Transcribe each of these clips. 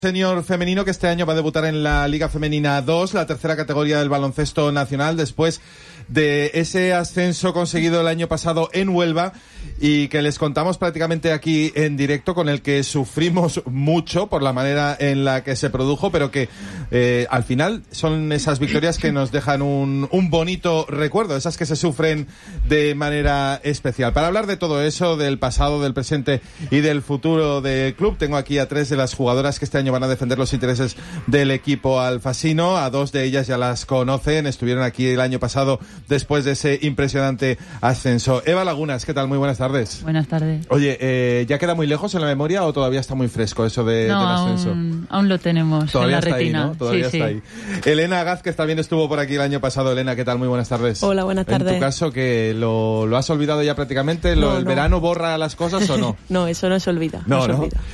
Senior femenino que este año va a debutar en la Liga Femenina 2, la tercera categoría del baloncesto nacional, después de ese ascenso conseguido el año pasado en Huelva y que les contamos prácticamente aquí en directo, con el que sufrimos mucho por la manera en la que se produjo, pero que al final son esas victorias que nos dejan un bonito recuerdo, esas que se sufren de manera especial. Para hablar de todo eso, del pasado, del presente y del futuro del club, tengo aquí a tres de las jugadoras que este año van a defender los intereses del equipo alfasino. A dos de ellas ya las conocen, estuvieron aquí el año pasado después de ese impresionante ascenso. Eva Lagunas, ¿qué tal? Muy buenas tardes. Buenas tardes. Oye, ¿ya queda muy lejos en la memoria o todavía está muy fresco eso del ascenso? Aún lo tenemos todavía en la retina. Ahí, ¿no? Todavía está ahí. Elena Agaz, que también estuvo por aquí el año pasado. Elena, ¿qué tal? Muy buenas tardes. Hola, buenas tardes. En tu caso, ¿que lo has olvidado ya prácticamente? ¿El verano borra las cosas o no? No, eso no se olvida. No.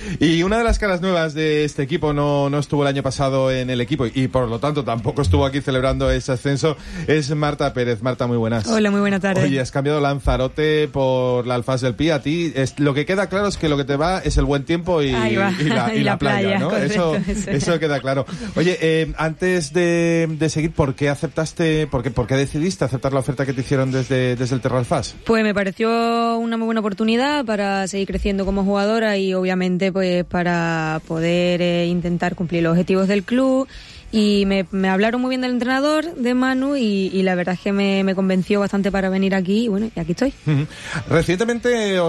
Y una de las caras nuevas de este equipo no estuvo el año pasado en el equipo y por lo tanto tampoco estuvo aquí celebrando ese ascenso, es Marta Pérez. Marta, muy buenas. Hola, muy buenas tardes. Oye, has cambiado Lanzarote por la Alfaz del Pi. A ti lo que queda claro es que lo que te va es el buen tiempo y la playa, ¿no? Correcto, eso queda claro. Oye, antes de seguir, ¿por qué aceptaste, por qué decidiste aceptar la oferta que te hicieron desde el Terra Alfaz? Pues me pareció una muy buena oportunidad para seguir creciendo como jugadora y obviamente pues para poder intentar cumplir los objetivos del club. Y me hablaron muy bien del entrenador, de Manu, y la verdad es que me convenció bastante para venir aquí, y bueno, y aquí estoy. Recientemente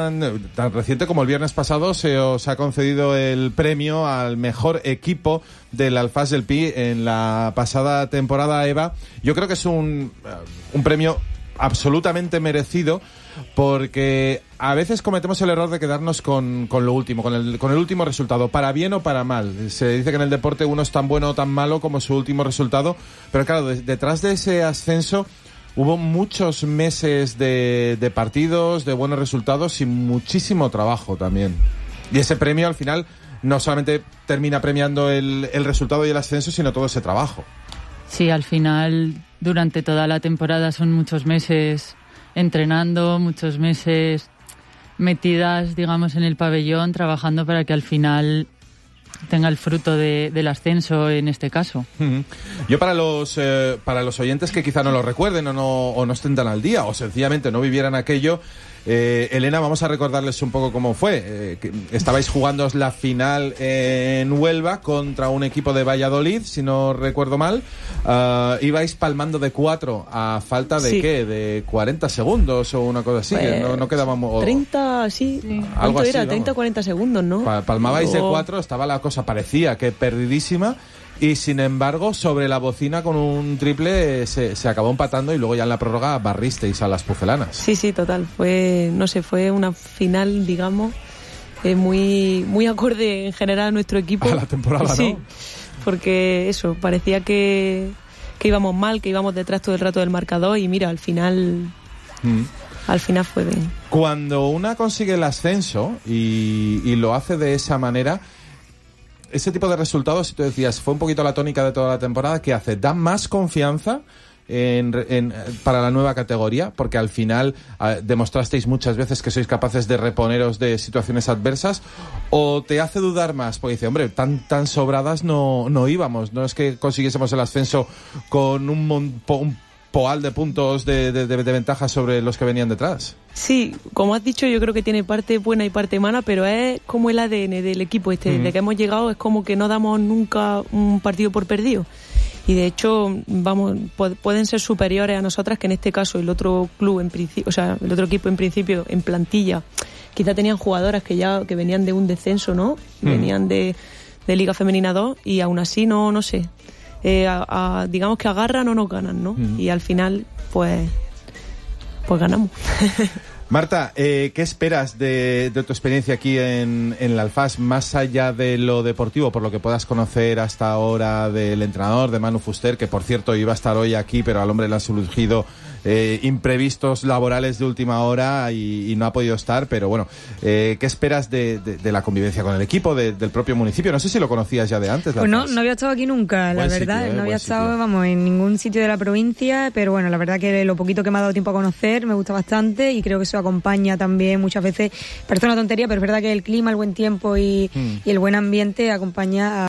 tan reciente como el viernes pasado, se os ha concedido el premio al mejor equipo del Alfaz del Pi en la pasada temporada, Eva. Yo creo que es un premio absolutamente merecido, porque a veces cometemos el error de quedarnos con lo último, con el último resultado, para bien o para mal. Se dice que en el deporte uno es tan bueno o tan malo como su último resultado, pero claro, detrás de ese ascenso hubo muchos meses de partidos, de buenos resultados y muchísimo trabajo también. Y ese premio al final no solamente termina premiando el resultado y el ascenso, sino todo ese trabajo. Sí, al final, durante toda la temporada son muchos meses entrenando, muchos meses metidas, digamos, en el pabellón, trabajando para que al final tenga el fruto del ascenso en este caso. Yo para los oyentes que quizá no lo recuerden o no estén tan al día o sencillamente no vivieran aquello, Elena, vamos a recordarles un poco cómo fue. Estabais jugando la final en Huelva contra un equipo de Valladolid, si no recuerdo mal. Ibais palmando de 4 a falta de, sí, ¿qué? De 40 segundos o una cosa así. Pues, no quedábamos... 30, sí. Algo así, era? 30 o 40 segundos, ¿no? Palmabais de 4, estaba la cosa, parecía que perdidísima. Y sin embargo, sobre la bocina con un triple se acabó empatando y luego ya en la prórroga barristeis a las pucelanas. Sí, total. Fue una final, digamos, muy, muy acorde en general a nuestro equipo. A la temporada, sí, ¿no? Porque eso, parecía que íbamos mal, que íbamos detrás todo el rato del marcador y mira, al final... Al final fue bien. Cuando una consigue el ascenso y lo hace de esa manera... Ese tipo de resultados, si tú decías, fue un poquito la tónica de toda la temporada, ¿qué hace? ¿Da más confianza para la nueva categoría? Porque al final demostrasteis muchas veces que sois capaces de reponeros de situaciones adversas, ¿o te hace dudar más? Porque dice, hombre, tan sobradas no íbamos, no es que consiguiésemos el ascenso con un poal de puntos de ventaja sobre los que venían detrás. Sí, como has dicho, yo creo que tiene parte buena y parte mala, pero es como el ADN del equipo desde que hemos llegado, es como que no damos nunca un partido por perdido. Y de hecho, pueden ser superiores a nosotras, que en este caso el otro club en principio, o sea, el otro equipo en principio en plantilla, quizá tenían jugadoras que venían de un descenso, ¿no? Venían de Liga Femenina 2 y aún así no sé. Digamos que agarran o no ganan, ¿no? Y al final, pues ganamos. Marta, ¿qué esperas de tu experiencia aquí en el Alfaz, más allá de lo deportivo, por lo que puedas conocer hasta ahora del entrenador, de Manu Fuster, que por cierto iba a estar hoy aquí, pero al hombre le han surgido imprevistos laborales de última hora y no ha podido estar, pero bueno, ¿qué esperas de la convivencia con el equipo, del propio municipio? No sé si lo conocías ya de antes. Pues no había estado aquí nunca, la verdad, no había estado, en ningún sitio de la provincia, pero bueno, la verdad que lo poquito que me ha dado tiempo a conocer me gusta bastante y creo que eso acompaña también muchas veces, parece una tontería, pero es verdad que el clima, el buen tiempo y el buen ambiente acompaña